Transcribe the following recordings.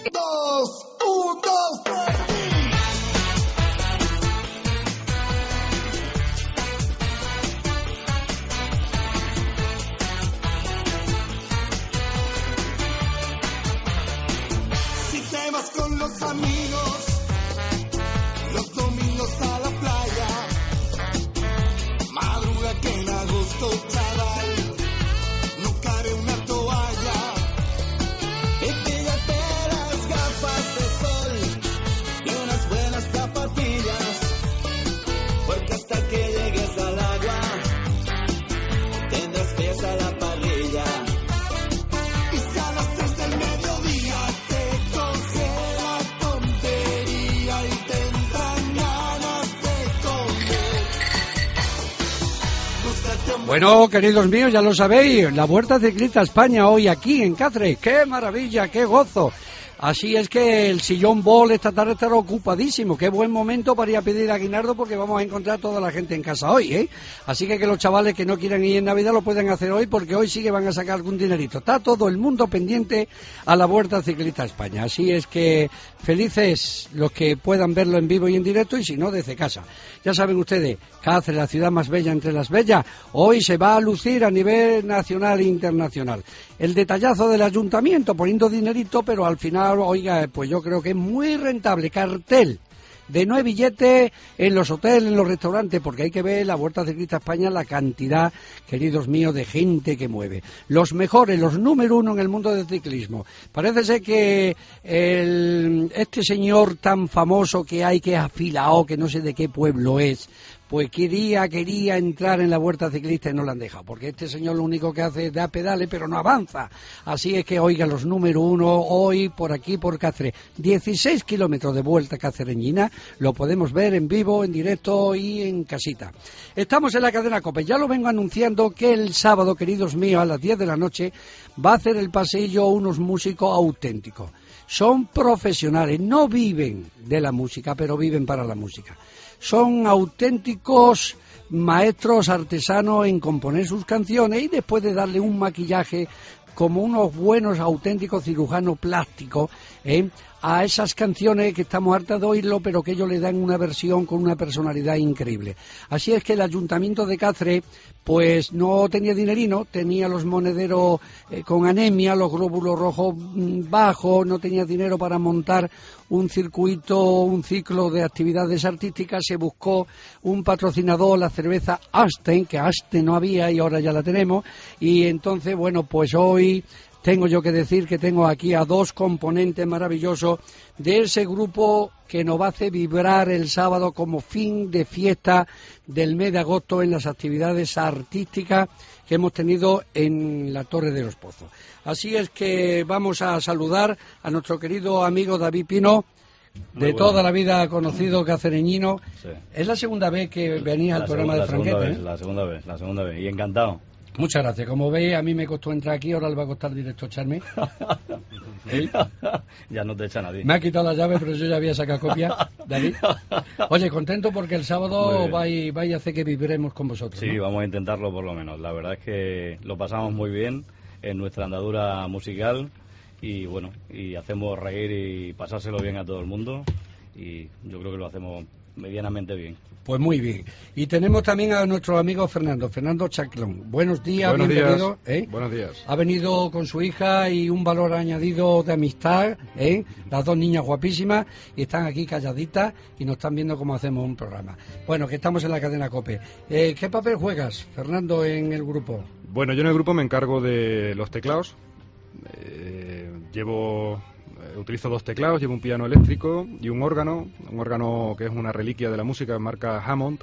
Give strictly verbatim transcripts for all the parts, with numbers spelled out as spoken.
Dos, un, dos, tres. Si te vas con los amigos, los domingos a la playa, madruga que en agosto, chaval, no cabe una toalla. Y píllate las gafas de sol y unas buenas zapatillas, porque hasta que llegues al agua tendrás pies a la parrilla. Y si a las tres del mediodía te coge la tontería y te entran ganas de comer, búscate un... Bueno, queridos míos, ya lo sabéis, la Vuelta Ciclista a España hoy aquí en Cáceres. ¡Qué maravilla, qué gozo! Así es que el sillón bol esta tarde estará ocupadísimo. Qué buen momento para ir a pedir aguinaldo, porque vamos a encontrar a toda la gente en casa hoy, ¿eh? Así que que los chavales que no quieran ir en Navidad lo pueden hacer hoy, porque hoy sí que van a sacar algún dinerito. Está todo el mundo pendiente a la Vuelta Ciclista a España. Así es que felices los que puedan verlo en vivo y en directo, y si no, desde casa. Ya saben ustedes, Cáceres, la ciudad más bella entre las bellas, hoy se va a lucir a nivel nacional e internacional. El detallazo del ayuntamiento poniendo dinerito, pero al final, oiga, pues yo creo que es muy rentable. Cartel de no hay billetes en los hoteles, en los restaurantes, porque hay que ver la Vuelta Ciclista a España, la cantidad, queridos míos, de gente que mueve. Los mejores, los número uno en el mundo del ciclismo. Parece ser que el, este señor tan famoso que hay, que es afilao, que no sé de qué pueblo es, pues quería, quería entrar en la Vuelta Ciclista y no la han dejado, porque este señor lo único que hace es dar pedales, pero no avanza. Así es que, oiga, los número uno hoy por aquí, por Cáceres, dieciséis kilómetros de vuelta cacereñina, lo podemos ver en vivo, en directo y en casita. Estamos en la cadena COPE, ya lo vengo anunciando que el sábado, queridos míos, a las diez de la noche, va a hacer el pasillo unos músicos auténticos. Son profesionales, no viven de la música, pero viven para la música. Son auténticos maestros artesanos en componer sus canciones y después de darle un maquillaje como unos buenos auténticos cirujanos plásticos, ¿eh?, a esas canciones que estamos hartas de oírlo, pero que ellos le dan una versión con una personalidad increíble. Así es que el Ayuntamiento de Cáceres pues no tenía dinerino, tenía los monederos eh, con anemia, los glóbulos rojos mmm, bajos, no tenía dinero para montar un circuito, un ciclo de actividades artísticas. Se buscó un patrocinador, la cerveza Asten, que Asten no había y ahora ya la tenemos, y entonces, bueno, pues hoy tengo yo que decir que tengo aquí a dos componentes maravillosos de ese grupo que nos va a hacer vibrar el sábado como fin de fiesta del mes de agosto en las actividades artísticas que hemos tenido en la Torre de los Pozos. Así es que vamos a saludar a nuestro querido amigo David Pino, de bueno. toda la vida conocido cacereñino. Sí. Es la segunda vez que venía al programa de Franquete, ¿eh? La segunda vez, la segunda vez, y encantado. Muchas gracias. Como veis, a mí me costó entrar aquí, ahora le va a costar directo echarme. ¿Sí? Ya no te echa nadie. Me ha quitado la llave, pero yo ya había sacado copia, David. Oye, contento porque el sábado vais, vais a hacer que viviremos con vosotros, Sí, ¿no? Vamos a intentarlo por lo menos. La verdad es que lo pasamos muy bien en nuestra andadura musical y bueno, y hacemos reír y pasárselo bien a todo el mundo, y yo creo que lo hacemos medianamente bien. Pues muy bien. Y tenemos también a nuestro amigo Fernando, Fernando Chaclón. Buenos días, Buenos bienvenido. Días. ¿eh? Buenos días. Ha venido con su hija y un valor añadido de amistad, ¿eh? Las dos niñas guapísimas, y están aquí calladitas y nos están viendo cómo hacemos un programa. Bueno, que estamos en la cadena COPE. Eh, ¿Qué papel juegas, Fernando, en el grupo? Bueno, yo en el grupo me encargo de los teclados. Eh, llevo... Utilizo dos teclados, llevo un piano eléctrico y un órgano, un órgano que es una reliquia de la música, marca Hammond,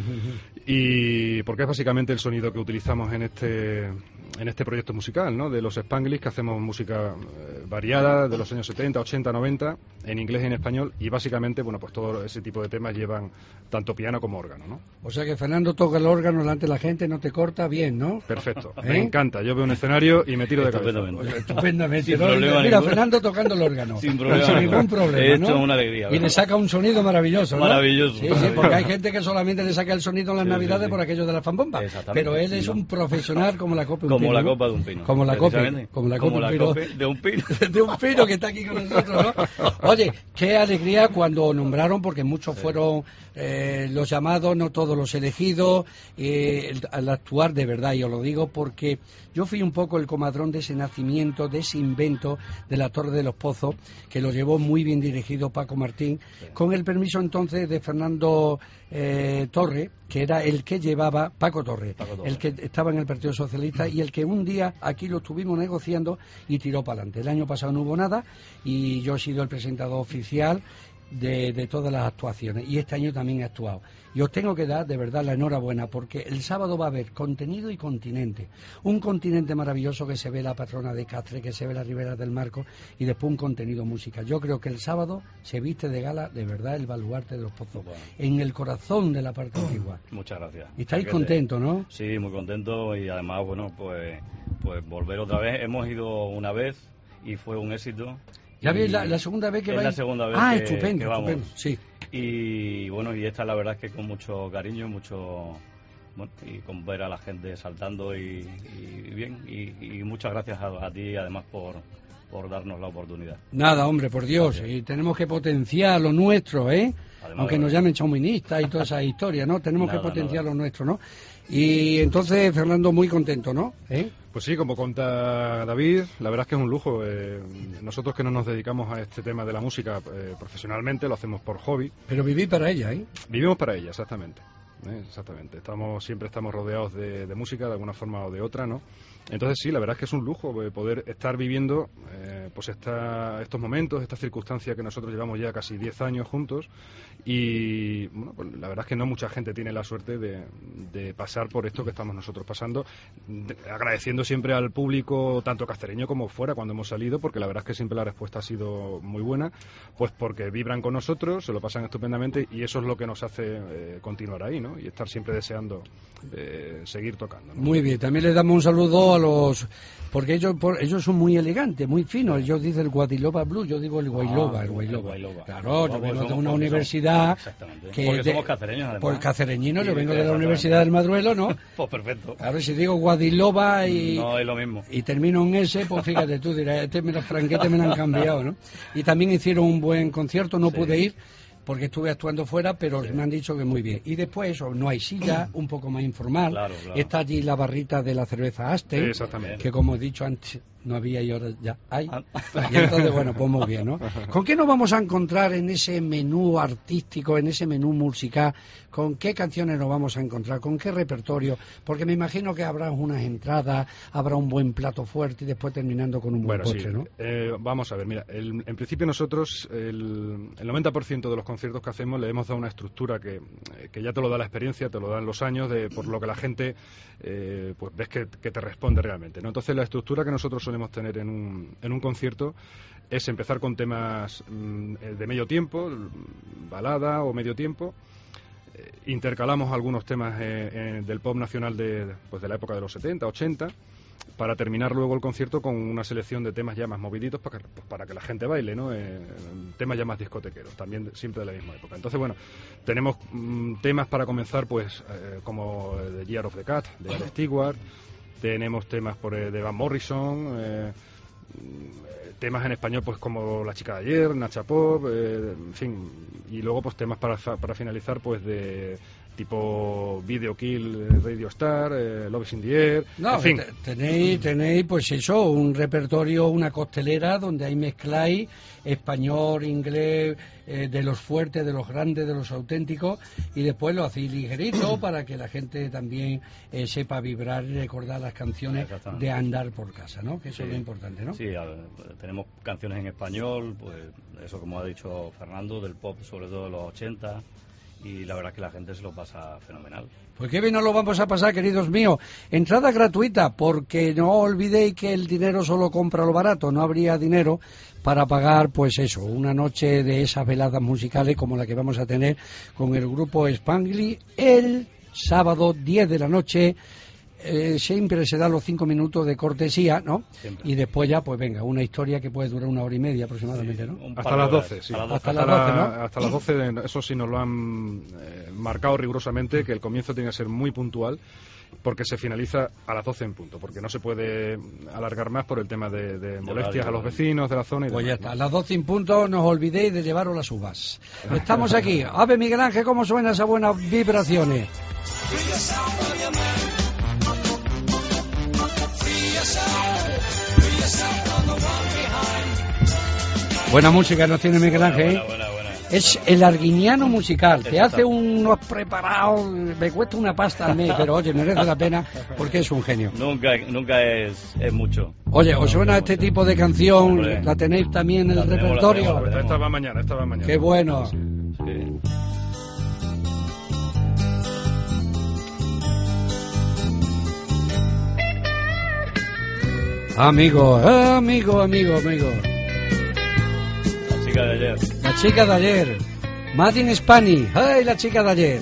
y porque es básicamente el sonido que utilizamos en este en este proyecto musical, ¿no? De los Spanglish, que hacemos música eh, variada de los años setenta, ochenta, noventa, en inglés y en español, y básicamente, bueno, pues todo ese tipo de temas llevan tanto piano como órgano, ¿no? O sea que Fernando toca el órgano delante de la gente, no te corta, bien, ¿no? Perfecto, ¿Eh? Me encanta, yo veo un escenario y me tiro de cabeza. Pues estupendamente, Sin ¿no? problema Mira, ningún. Fernando tocando el órgano. Sin problema. Sin ningún problema, Esto ¿no? es una alegría. Y ¿verdad? le saca un sonido maravilloso, ¿no? Maravilloso. Sí, sí, porque hay gente que solamente le saca el sonido en las Sí, Navidades sí, sí. por aquello de la fanbomba. Exactamente. Pero él Sí, es ¿no? un profesional como la copa un Como Como la ¿no? copa de un pino. Como la copa, precisamente. como la Como copa la de un copa pino. de un pino. De un pino que está aquí con nosotros, ¿no? Oye, qué alegría cuando nombraron, porque muchos Sí. fueron eh, los llamados, no todos los elegidos, eh, el- al actuar de verdad, y os lo digo porque yo fui un poco el comadrón de ese nacimiento, de ese invento de la Torre de los Pozos, que lo llevó muy bien dirigido Paco Martín, Sí. con el permiso entonces de Fernando eh, Torre, que era el que llevaba, Paco Torre, Paco Torre. el que estaba en el Partido Socialista y el que un día aquí lo estuvimos negociando y tiró para adelante. El año pasado no hubo nada y yo he sido el presentador oficial de, de todas las actuaciones y este año también he actuado. Y os tengo que dar de verdad la enhorabuena porque el sábado va a haber contenido y continente. Un continente maravilloso que se ve la patrona de Cáceres, que se ve la Ribera del Marco y después un contenido musical. Yo creo que el sábado se viste de gala de verdad el baluarte de los Pozos, Bueno. en el corazón de la parte antigua. Muchas gracias. Y estáis Porque- contentos, ¿no? Sí, muy contento y además, bueno, pues, pues volver otra vez. Hemos ido una vez y fue un éxito. ¿Ya Y veis la, la segunda vez que es vais? la segunda vez ah, que, estupendo, que vamos. estupendo, sí. Y bueno, y esta la verdad es que con mucho cariño, mucho... Bueno, y con ver a la gente saltando y, y bien. Y, y muchas gracias a, a ti, además, por, por darnos la oportunidad. Nada, hombre, por Dios, Gracias. y tenemos que potenciar lo nuestro, ¿eh? Además, Aunque de nos verdad. llamen chauvinistas y todas esas historias, ¿no? Tenemos Nada, que potenciar nada. lo nuestro, ¿no? Y entonces, Fernando, muy contento, ¿no? ¿Eh? Pues sí, como cuenta David, la verdad es que es un lujo. Eh, nosotros que no nos dedicamos a este tema de la música eh, profesionalmente, lo hacemos por hobby. Pero viví para ella, ¿eh? Vivimos para ella, exactamente. ¿eh? Exactamente. Estamos, siempre estamos rodeados de, de música de alguna forma o de otra, ¿no? Entonces sí, la verdad es que es un lujo eh, poder estar viviendo eh, pues esta, estos momentos, esta circunstancia que nosotros llevamos ya casi diez años juntos y bueno, pues la verdad es que no mucha gente tiene la suerte de, de pasar por esto que estamos nosotros pasando, de- agradeciendo siempre al público, tanto castereño como fuera cuando hemos salido, porque la verdad es que siempre la respuesta ha sido muy buena, pues porque vibran con nosotros, se lo pasan estupendamente y eso es lo que nos hace eh, continuar ahí, ¿no? Y estar siempre deseando eh, seguir tocando, ¿no? Muy bien, también le damos un saludo a los... Porque ellos por- ellos son muy elegantes, muy finos. Ellos dicen el Guadiloba Blue, yo digo el Guayloba, Ah, el Guayloba. el Guayloba. Claro, Guayloba, yo porque vengo de somos- una porque universidad... Exactamente. que Porque de- somos cacereños, además. Por cacereñino, yo Sí, vengo de la exactamente. Universidad del Madruelo, ¿no? Pues perfecto. Claro, si digo Guadiloba y... No es lo mismo. y termino en ese, pues fíjate tú, dirás, este me los franquetes me lo han cambiado, ¿no? Y también hicieron un buen concierto, no Sí. pude ir porque estuve actuando fuera, pero Sí. me han dicho que muy bien. Y después eso, no hay silla, un poco más informal. Claro, claro. Está allí la barrita de la cerveza Asten, Exactamente. que como he dicho antes no había y ahora ya hay. Ah. Y entonces, bueno, pues muy bien, ¿no? ¿Con qué nos vamos a encontrar en ese menú artístico, en ese menú musical? ¿Con qué canciones nos vamos a encontrar? ¿Con qué repertorio? Porque me imagino que habrá unas entradas, habrá un buen plato fuerte y después terminando con un buen Bueno, postre, sí. ¿no? Eh, vamos a ver, mira, el- en principio nosotros el, el noventa por ciento de los conciertos que hacemos le hemos dado una estructura que, eh, que ya te lo da la experiencia, te lo dan los años, de, por lo que la gente eh, pues ves que, que te responde realmente, ¿no? Entonces la estructura que nosotros solemos tener en un, en un concierto es empezar con temas mm, de medio tiempo, balada o medio tiempo. Eh, intercalamos algunos temas eh, eh, del pop nacional de, pues de la época de los setenta, ochenta, para terminar luego el concierto con una selección de temas ya más moviditos para que, pues para que la gente baile, ¿no? Eh, temas ya más discotequeros, también de- siempre de la misma época. Entonces, bueno, tenemos mm, temas para comenzar, pues, eh, como The Year of the Cat, de Alex Stewart, tenemos temas por, eh, de Van Morrison, eh, mm, temas en español, pues, como La chica de ayer, Nacha Pop, eh, en fin, y luego, pues, temas para, fa- para finalizar, pues, de tipo Video Kill, eh, Radio Star, eh, Love is in the Air, No, en fin. te- tenéis, tenéis, pues eso, un repertorio, una costelera donde ahí mezcláis español, inglés, eh, de los fuertes, de los grandes, de los auténticos, y después lo hacéis ligerito para que la gente también eh, sepa vibrar y recordar las canciones Exactamente. de andar por casa, ¿no? Que eso es Sí. lo importante, ¿no? Sí, a ver, pues, tenemos canciones en español, pues eso como ha dicho Fernando, del pop sobre todo de los ochenta, y la verdad es que la gente se lo pasa fenomenal. Pues qué bien nos lo vamos a pasar, queridos míos. Entrada gratuita, porque no olvidéis que el dinero solo compra lo barato. No habría dinero para pagar, pues eso, una noche de esas veladas musicales como la que vamos a tener con el grupo Spangly el sábado diez de la noche. Eh, siempre se da los cinco minutos de cortesía, ¿no? Siempre. Y después ya, pues venga, una historia que puede durar una hora y media aproximadamente, ¿no? Un par Hasta de las horas. doce, sí. A las doce. Hasta las la- doce, ¿no? hasta las doce, eso sí nos lo han eh, marcado rigurosamente, que el comienzo tiene que ser muy puntual porque se finaliza a las doce en punto, porque no se puede alargar más por el tema de, de molestias a los vecinos de la zona. Y pues demás, ya está, ¿no? a las doce en punto no os olvidéis de llevaros las uvas. Estamos aquí. A ver, Miguel Ángel, ¿cómo suena esas buenas vibraciones? Buena música nos tiene Miguel Ángel, ¿eh? Buena, buena, buena. Es el arguiniano musical, te hace unos preparados, me cuesta una pasta al mes, pero oye, merece la pena porque es un genio. Nunca, nunca es, es mucho. Oye, ¿os suena este tipo de canción? Hombre. ¿La tenéis también en el La tenemos, la repertorio? tenemos, la tenemos. Esta va mañana, esta va mañana. Qué bueno. Sí. Amigo, eh, amigo, amigo, amigo. La chica de ayer. La chica de ayer. Made in Spanish. ¡Ay, la chica de ayer!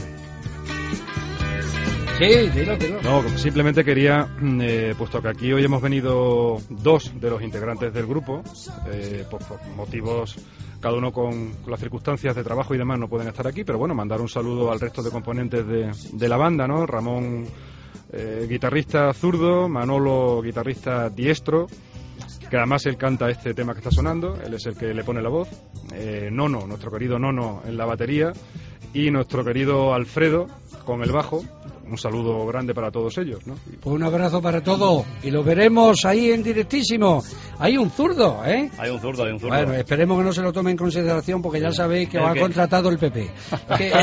Sí, dilo, dilo. No, simplemente quería, eh, puesto que aquí hoy hemos venido dos de los integrantes del grupo, eh, por, por motivos, cada uno con, con las circunstancias de trabajo y demás, no pueden estar aquí, pero bueno, mandar un saludo al resto de componentes de, de la banda, ¿no? Ramón, eh, guitarrista zurdo, Manolo, guitarrista diestro, que además él canta este tema que está sonando, él es el que le pone la voz, eh, Nono, nuestro querido Nono en la batería, y nuestro querido Alfredo con el bajo. Un saludo grande para todos ellos, ¿no? Pues un abrazo para todos y lo veremos ahí en directísimo. Hay un zurdo, ¿eh? Hay un zurdo, hay un zurdo. Bueno, esperemos que no se lo tome en consideración porque ya sabéis que os ha ¿El qué? contratado el P P. Que-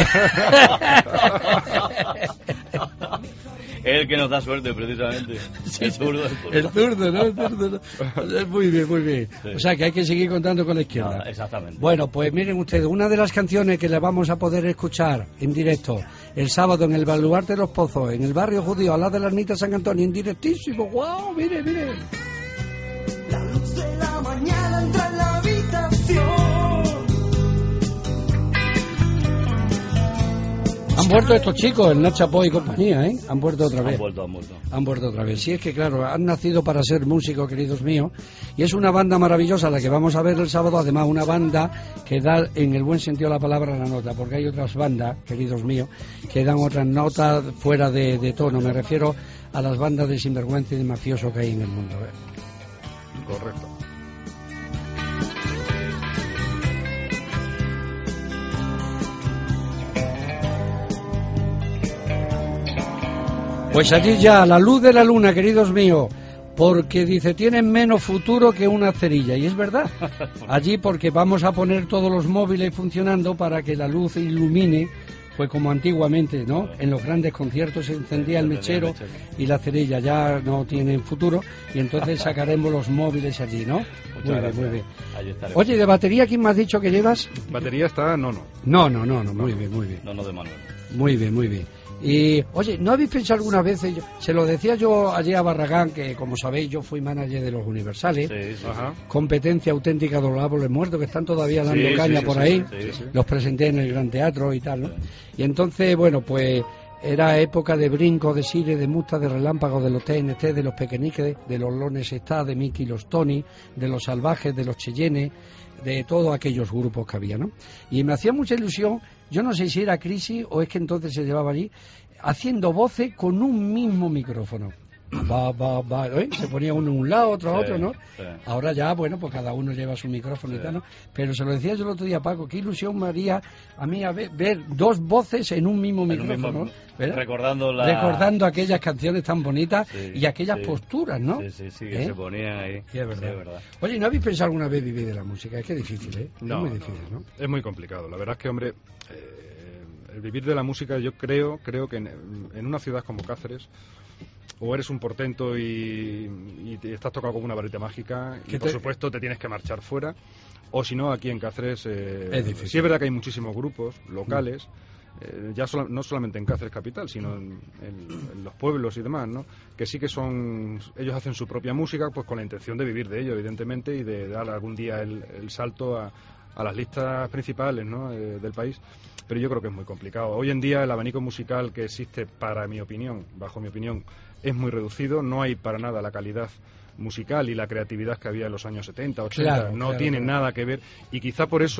El que nos da suerte, precisamente. El zurdo. El zurdo. El zurdo, ¿no? El zurdo, ¿no? Muy bien, muy bien. Sí. O sea que hay que seguir contando con la izquierda. Nada, exactamente. Bueno, pues miren ustedes, una de las canciones que le vamos a poder escuchar en directo el sábado en el Baluarte de los Pozos, en el barrio judío, al lado de la ermita San Antonio, en directísimo. ¡Guau! Mire, mire. La luz de la mañana entra en la habitación. Han vuelto estos chicos, el Nacha Boy y compañía, ¿eh? Han vuelto otra vez. Han vuelto, han vuelto. Han vuelto otra vez. Sí, es que claro, han nacido para ser músicos, queridos míos, y es una banda maravillosa la que vamos a ver el sábado, además una banda que da en el buen sentido de la palabra la nota, porque hay otras bandas, queridos míos, que dan otras notas fuera de, de tono. Me refiero a las bandas de sinvergüenza y de mafioso que hay en el mundo, ¿eh? Correcto. Pues allí ya, la luz de la luna, queridos míos, porque dice, tienen menos futuro que una cerilla, y es verdad. Allí porque vamos a poner todos los móviles funcionando para que la luz ilumine, pues como antiguamente, ¿no? En los grandes conciertos se encendía el mechero y la cerilla ya no tienen futuro, y entonces sacaremos los móviles allí, ¿no? Muy bien, gracias. muy bien. Allí estaremos. Oye, ¿de batería quién me has dicho que llevas? Batería está Nono. No, no, no, no, muy bien, muy bien. No, no de Manuel. Muy bien, muy bien. Y, oye, ¿no habéis pensado alguna vez? Yo- se lo decía yo ayer a Barragán, que como sabéis yo fui manager de los Universales, Sí, sí, Ajá. competencia auténtica de los árboles muertos, que están todavía dando Sí, caña sí, por sí, ahí, sí, sí. los presenté en el Gran Teatro y tal, ¿no? Y entonces, bueno, pues era época de brinco, de sire, de musta, de relámpago, de los T N T, de los pequeñiques, de los Lones Está, de Mickey y los Tony, de los Salvajes, de los Cheyennes, de todos aquellos grupos que había, ¿no? Y me hacía mucha ilusión, yo no sé si era Crisis o es que entonces se llevaba allí, haciendo voces con un mismo micrófono. Va, va, va, ¿eh? Se ponía uno a un lado, otro a Sí, otro, ¿no? sí. Ahora ya, bueno, pues cada uno lleva su micrófono y Sí. tal, ¿no? Pero se lo decía yo el otro día a Paco, qué ilusión me haría a mí a ver, ver dos voces en un mismo En un micrófono, mismo- ¿verdad? recordando la... Recordando aquellas canciones tan bonitas Sí, y aquellas sí. posturas, ¿no? Sí, sí, sí, que ¿Eh? se ponían ahí. Sí, es verdad. Sí, es verdad. Oye, ¿no habéis pensado alguna vez vivir de la música? Es que es difícil, ¿eh? No, es muy no, difícil, ¿no? Es muy complicado. La verdad es que, hombre, eh, el vivir de la música, yo creo, creo que en, en una ciudad como Cáceres, o eres un portento y, y te estás tocado como una varita mágica, y Que por te- supuesto te tienes que marchar fuera, o si no, aquí en Cáceres, eh, Es difícil. sí es verdad que hay muchísimos grupos locales, eh, ya sola- no solamente en Cáceres capital, sino en, en- en los pueblos y demás, ¿no? Que sí que son, ellos hacen su propia música, pues con la intención de vivir de ello, evidentemente, y de dar algún día el, el salto a, a las listas principales, ¿no? eh, del país. Pero yo creo que es muy complicado. Hoy en día el abanico musical que existe, para mi opinión, bajo mi opinión, es muy reducido. No hay para nada la calidad musical y la creatividad que había en los años setenta, ochenta. Claro, no claro, tienen claro. nada que ver. Y quizá por eso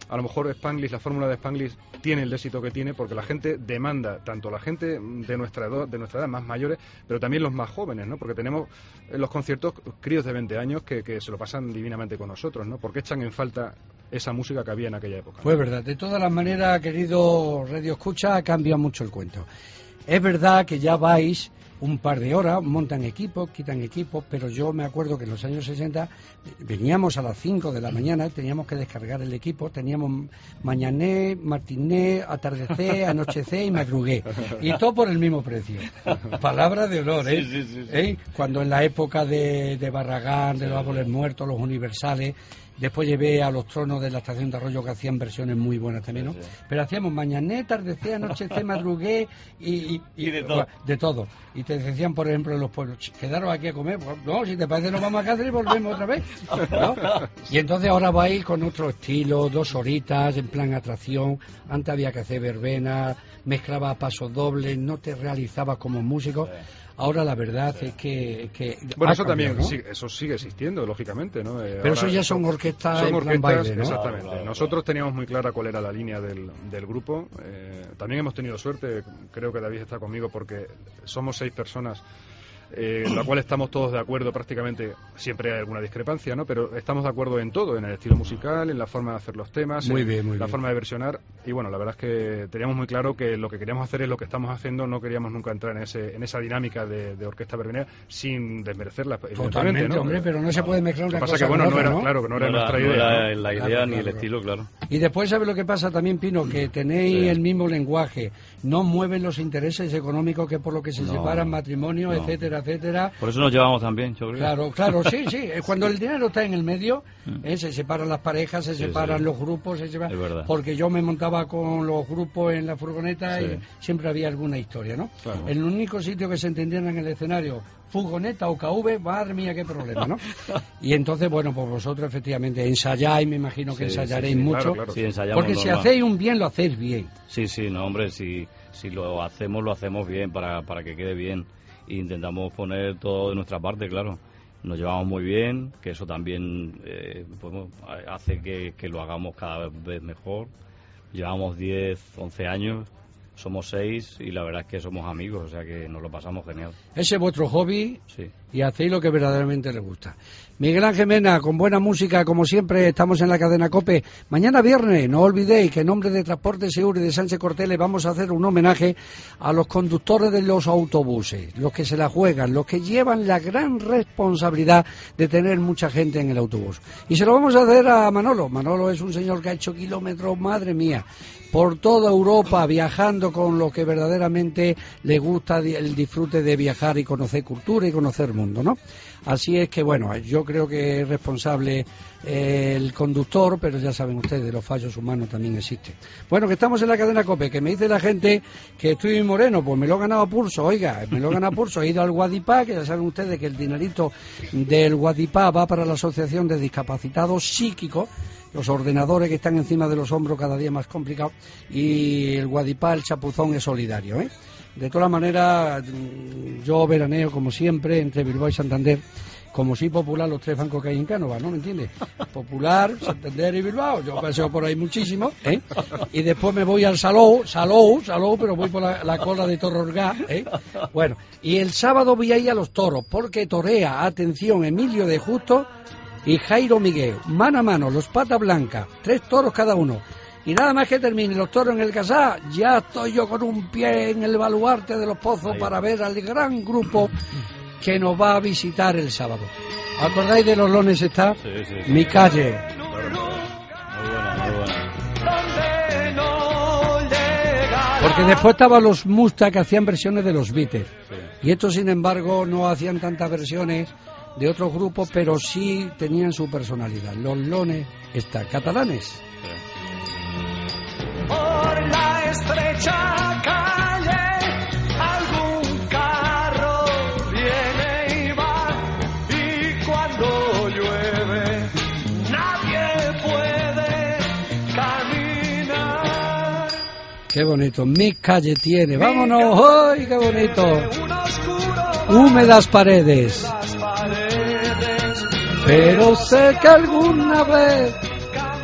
a lo mejor Spanglish, la fórmula de Spanglish tiene el éxito que tiene porque la gente demanda, tanto la gente de nuestra edad, de nuestra edad más mayores, pero también los más jóvenes, ¿no? Porque tenemos en los conciertos críos de veinte años que, que se lo pasan divinamente con nosotros, ¿no? Porque echan en falta esa música que había en aquella época. Pues verdad, de todas las maneras, querido Radio Escucha, cambia mucho el cuento. Es verdad que ya vais un par de horas, montan equipos, quitan equipos, pero yo me acuerdo que en los años sesenta veníamos a las cinco de la mañana, teníamos que descargar el equipo, teníamos mañané, matiné, atardecer, anochecer y madrugué, y todo por el mismo precio. Palabra de honor, ¿eh? Sí, sí, sí, sí. ¿Eh? Cuando en la época de, de Barragán, de los Árboles Muertos, los Universales, después llevé a los Tronos de la Estación de Arroyo, que hacían versiones muy buenas también, ¿no? Sí, sí. Pero hacíamos mañané, tardecer, anochecer, madrugué y, y, y, y de todo. de todo. Y te decían, por ejemplo, en los pueblos, quedaros aquí a comer. Pues, no, si te parece nos vamos a Cáceres y volvemos otra vez, ¿no? Y entonces ahora vais con otro estilo, dos horitas, en plan atracción. Antes había que hacer verbena, mezclaba pasos dobles, no te realizabas como músico. Sí. Ahora la verdad sí. es que, que bueno, eso cambiado, también ¿no? sí, eso sigue existiendo, lógicamente, ¿no? Eh, Pero eso ya son orquestas, son en orquestas, plan baile, ¿no? Exactamente. Claro, claro, Nosotros teníamos muy clara cuál era la línea del, del grupo. Eh, también hemos tenido suerte, creo que David está conmigo porque somos seis personas. Eh, en la cual estamos todos de acuerdo prácticamente, siempre hay alguna discrepancia, ¿no? Pero estamos de acuerdo en todo, en el estilo musical, en la forma de hacer los temas, muy en bien, muy la bien. forma de versionar. Y bueno, la verdad es que teníamos muy claro que lo que queríamos hacer es lo que estamos haciendo, no queríamos nunca entrar en ese en esa dinámica de, de orquesta verbenera sin desmerecerla. Totalmente, ¿no? hombre, pero no se puede mezclar una Lo que cosa pasa que, bueno, con no otra, era, ¿no? claro, que no era No nuestra era, idea. no era ¿no? la idea Claro, ni claro, el claro. estilo, claro. Y después, ¿sabe lo que pasa también, Pino? Que tenéis Sí. el mismo lenguaje, no mueven los intereses económicos que por lo que se No, separan matrimonios, no. etcétera, etcétera. Por eso nos llevamos tan bien, yo creo. Claro, claro, sí, sí. Es cuando el dinero está en el medio, Mm. eh, se separan las parejas, se Sí, separan sí. los grupos, se separan... Es verdad. Porque yo me montaba con los grupos en la furgoneta Sí. y siempre había alguna historia, ¿no? Claro. El único sitio que se entendiera en el escenario, furgoneta o K V, madre mía, qué problema, ¿no? Y entonces, bueno, pues vosotros efectivamente ensayáis, me imagino que Sí, sí, ensayaréis sí, mucho, claro, claro. Sí, ensayamos porque si normal. hacéis un bien, lo hacéis bien. Sí, sí, no, hombre, si, si lo hacemos, lo hacemos bien para, para que quede bien. E intentamos poner todo de nuestra parte, claro. Nos llevamos muy bien, que eso también eh, pues, hace que, que lo hagamos cada vez mejor. Llevamos diez, once años, somos seis y la verdad es que somos amigos, o sea que nos lo pasamos genial. Ese es vuestro hobby Sí. y hacéis lo que verdaderamente les gusta. Miguel Ángel Mena, con buena música, como siempre, estamos en la cadena COPE. Mañana viernes, no olvidéis que en nombre de Transporte Seguro y de Sánchez Cortés les vamos a hacer un homenaje a los conductores de los autobuses, los que se la juegan, los que llevan la gran responsabilidad de tener mucha gente en el autobús. Y se lo vamos a hacer a Manolo. Manolo es un señor que ha hecho kilómetros, madre mía, por toda Europa, viajando con lo que verdaderamente le gusta el disfrute de viajar y conocer cultura y conocer mundo, ¿no? Así es que, bueno, yo creo que es responsable eh, el conductor, pero ya saben ustedes, los fallos humanos también existen. Bueno, que estamos en la cadena COPE, que me dice la gente que estoy moreno, pues me lo he ganado a pulso, oiga, me lo he ganado a pulso, he ido al Guadipá, que ya saben ustedes que el dinerito del Guadipá va para la Asociación de Discapacitados Psíquicos, los ordenadores que están encima de los hombros cada día más complicados, y el Guadipá, el chapuzón es solidario, ¿eh? De todas maneras, yo veraneo como siempre entre Bilbao y Santander, como si Popular, los tres bancos que hay en Cánova, ¿no me entiendes? Popular, Santander y Bilbao, yo paseo por ahí muchísimo, ¿eh? Y después me voy al Salou, Salou, Salou, pero voy por la, la cola de Torrorgá, ¿eh? Bueno, y el sábado voy a ir a los toros, porque torea, atención, Emilio de Justo y Jairo Miguel, mano a mano, los Pata Blanca, tres toros cada uno. Y nada más que termine los toros en el Casá, ya estoy yo con un pie en el baluarte de los Pozos Ahí. para ver al gran grupo que nos va a visitar el sábado. ¿Acordáis de los Lones está? Sí, sí, sí. Mi calle. Muy buena, muy buena. Porque después estaban los Mustang que hacían versiones de los Beatles. Sí. Y estos, sin embargo, no hacían tantas versiones de otros grupos, pero sí tenían su personalidad. Los Lones está, catalanes. Sí. Por la estrecha calle algún carro viene y va, y cuando llueve nadie puede caminar. Qué bonito, mi calle tiene, vámonos, ¡ay, qué bonito! Un oscuro Húmedas paredes, las paredes, pero sé que alguna vez cambiará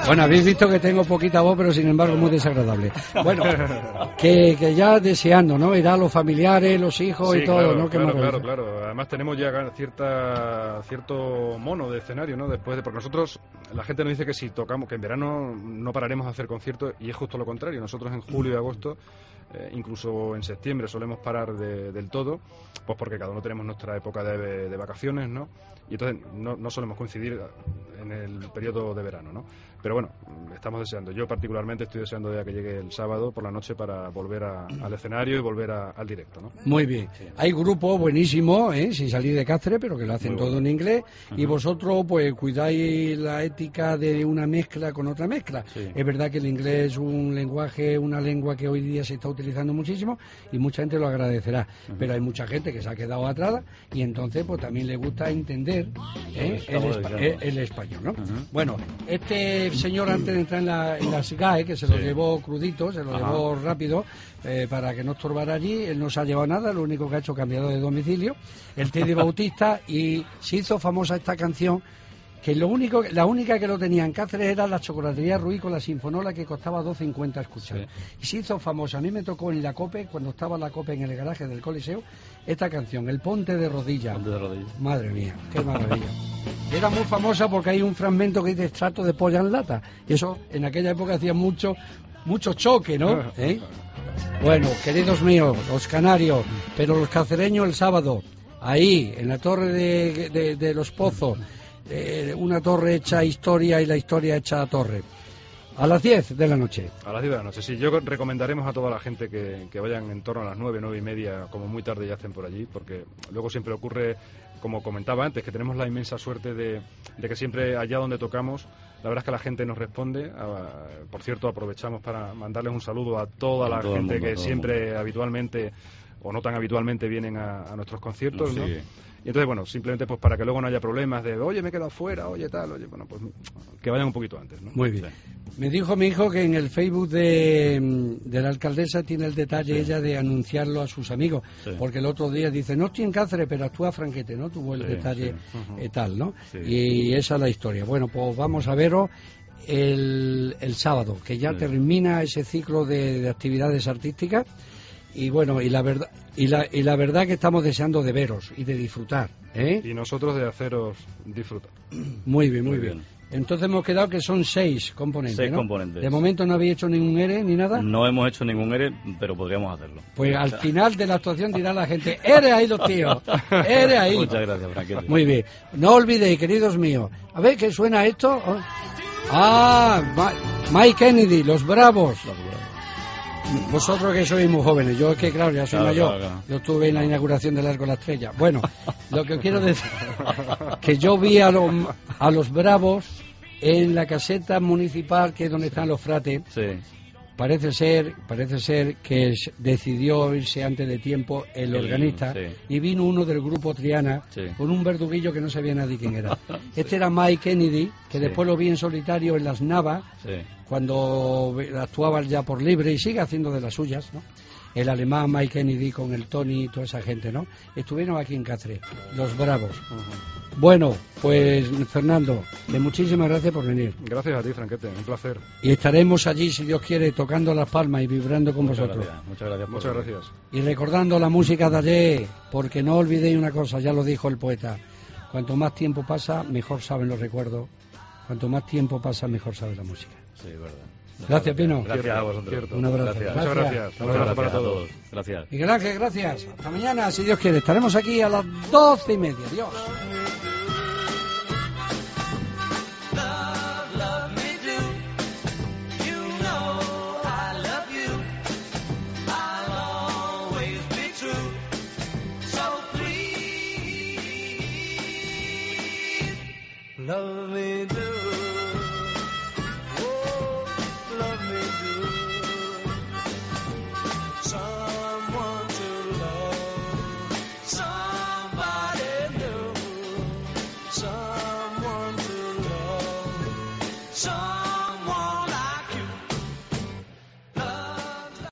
Bueno, habéis visto que tengo poquita voz, pero sin embargo muy desagradable. Bueno, que, que ya deseando, ¿no? Ir a los familiares, los hijos Sí, y todo, claro, ¿no? Qué claro, maravilla. claro, claro. Además tenemos ya cierta cierto mono de escenario, ¿no? Después de, porque nosotros, la gente nos dice que si tocamos, que en verano no pararemos a hacer conciertos, y es justo lo contrario. Nosotros en julio y agosto, eh, incluso en septiembre, solemos parar de, del todo, pues porque cada uno tenemos nuestra época de, de vacaciones, ¿no? Y entonces no, no solemos coincidir en el periodo de verano, ¿no? Pero bueno, estamos deseando. Yo particularmente estoy deseando ya que llegue el sábado por la noche para volver a, al escenario y volver a, al directo, ¿no? Muy bien. Hay grupos buenísimos, ¿eh? Sin salir de Cáceres, pero que lo hacen Muy todo bueno. en inglés. Ajá. Y vosotros, pues, cuidáis la ética de una mezcla con otra mezcla. Sí. Es verdad que el inglés es un lenguaje, una lengua que hoy día se está utilizando muchísimo y mucha gente lo agradecerá. Pero hay mucha gente que se ha quedado atrás y entonces, pues, también le gusta entender ¿eh? el, Estamos espa- dedicando. el- el español, ¿no? Ajá. Bueno, este señor, antes de entrar en, la, en las G A E, que se lo Sí. llevó crudito, se lo Ajá. llevó rápido, eh, para que no estorbara allí, él no se ha llevado nada, lo único que ha hecho es cambiado de domicilio, el Teddy Bautista, y se hizo famosa esta canción, que lo único, la única que lo tenía en Cáceres era la Chocolatería Ruiz con la Sinfonola, que costaba dos cincuenta escuchar. Sí. Y se hizo famosa. A mí me tocó en la COPE, cuando estaba la COPE en el garaje del Coliseo, esta canción, El Ponte de Rodillas. Ponte de rodillas. Madre mía, qué maravilla. Era muy famosa porque hay un fragmento que dice extracto de polla en lata. Y eso en aquella época hacía mucho, mucho choque, ¿no? ¿Eh? Bueno, queridos míos, los canarios, pero los cacereños el sábado, ahí, en la torre de, de- de los Pozos, eh, una torre hecha historia y la historia hecha torre. A las diez de la noche. A las diez de la noche, sí. Yo recomendaremos a toda la gente que, que vayan en torno a las nueve, nueve y media, como muy tarde ya estén por allí, porque luego siempre ocurre, como comentaba antes, que tenemos la inmensa suerte de, de que siempre allá donde tocamos, la verdad es que la gente nos responde. Ah, por cierto, aprovechamos para mandarles un saludo a toda A la todo el gente mundo, a que todo el siempre mundo. habitualmente o no tan habitualmente vienen a, a nuestros conciertos, Nos ¿no? sigue. Y entonces, bueno, simplemente pues para que luego no haya problemas de, oye, me he quedado fuera, oye, tal, oye, bueno, pues que vayan un poquito antes, ¿no? Muy bien. Me dijo mi hijo que en el Facebook de, mm, de la alcaldesa tiene el detalle Sí. ella de anunciarlo a sus amigos, Sí. porque el otro día dice, no estoy en Cáceres, pero actúa Franquete, ¿no? Tuvo el Sí, detalle sí. Ujú. eh, tal, ¿no? Sí. Y esa es la historia. Bueno, pues vamos a veros el, el sábado, que ya Sí. termina ese ciclo de, de actividades artísticas. Y bueno, y la verdad y la, y la verdad que estamos deseando de veros y de disfrutar, ¿eh? Y nosotros de haceros disfrutar. Muy bien, muy, Muy bien. bien. Entonces hemos quedado que son seis componentes, Seis ¿no? componentes. De momento no habéis hecho ningún E R E ni nada. No hemos hecho ningún E R E, pero podríamos hacerlo. Pues al final de la actuación dirá la gente, E R E ahí los tíos, E R E ahí. Muchas gracias, Franquete. Muy bien. No olvidéis, queridos míos. A ver, ¿qué suena esto? Oh. Ah, Ma- Mike Kennedy, Los Bravos. Vosotros que sois muy jóvenes, yo es que claro, ya soy Claro, mayor. claro, claro. Yo estuve en la inauguración del Arco de la Estrella. Bueno, lo que quiero decir que yo vi a los, a los Bravos en la caseta municipal, que es donde están los frates. Sí. Parece ser, parece ser que s- decidió irse antes de tiempo el, El- organista sí. y vino uno del grupo Triana Sí. con un verduguillo que no sabía nadie quién era. Este era Mike Kennedy, que Sí. después lo vi en solitario en Las Navas, Sí. cuando ve- actuaba ya por libre y sigue haciendo de las suyas, ¿no? El alemán Mike Kennedy con el Tony y toda esa gente, ¿no? Estuvieron aquí en Cáceres, los Bravos. Bueno, pues Fernando, que muchísimas gracias por venir. Gracias a ti, Franquete, un placer. Y estaremos allí, si Dios quiere, tocando las palmas y vibrando con Muchas vosotros. gracias. Muchas gracias. por Muchas venir. gracias. Y recordando la música de ayer, porque no olvidéis una cosa, ya lo dijo el poeta, cuanto más tiempo pasa, mejor saben los recuerdos, cuanto más tiempo pasa, mejor sabe la música. Sí, es verdad. Gracias, Pino. Gracias a vosotros. Cierto. Un abrazo. Gracias. Muchas Gracias. gracias. Un Muchas abrazo para gracias a todos. Gracias. Miguel Ángel, gracias. Hasta mañana, si Dios quiere. Estaremos aquí a las doce y media. Adiós.